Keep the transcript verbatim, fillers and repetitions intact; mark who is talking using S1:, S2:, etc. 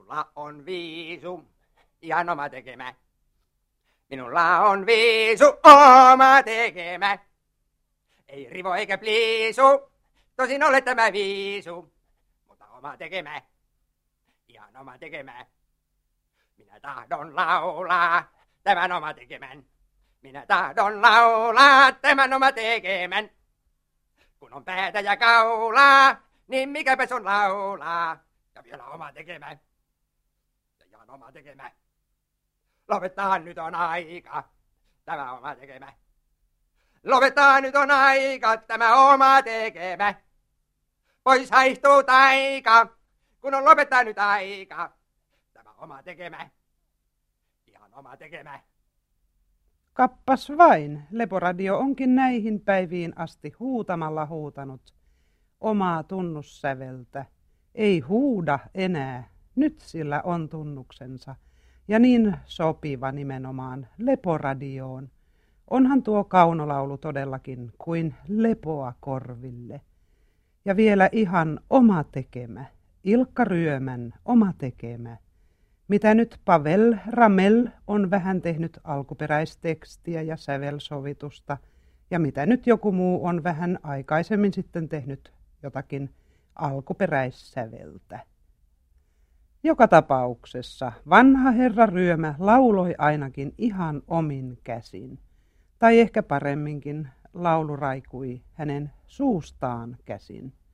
S1: Minulla on viisu, ihan oma tekemä. Minulla on viisu, oma tekemä. Ei rivo eikä pliisu, tosin ole tämä viisu, mutta oma tekemä. Ihan oma tekemä. Minä tahdon laulaa tämän oma tekemän. Minä tahdon laulaa tämän oma tekemän. Kun on päätä ja kaulaa, niin mikäpäs on laulaa. Ja vielä oma tekemä. Ja ihan oma tekemä. Lopettaa nyt on aika, tämä oma tekemä. Lopettaa nyt on aika, tämä oma tekemä. Pois haihtuu taika, kun on lopettaa nyt aika. Tämä oma tekemä. Ihan oma tekemä.
S2: Kappas vain, Leporadio onkin näihin päiviin asti huutamalla huutanut omaa tunnussäveltä. Ei huuda enää, nyt sillä on tunnuksensa. Ja niin sopiva nimenomaan Leporadioon. Onhan tuo kaunolaulu todellakin kuin lepoa korville. Ja vielä ihan oma tekemä, Ilkka Ryömän oma tekemä. Mitä nyt Pavel Ramel on vähän tehnyt alkuperäistekstiä ja sävelsovitusta, ja mitä nyt joku muu on vähän aikaisemmin sitten tehnyt jotakin alkuperäissäveltä. Joka tapauksessa vanha herra Ryömä lauloi ainakin ihan omin käsin, tai ehkä paremminkin laulu raikui hänen suustaan käsin.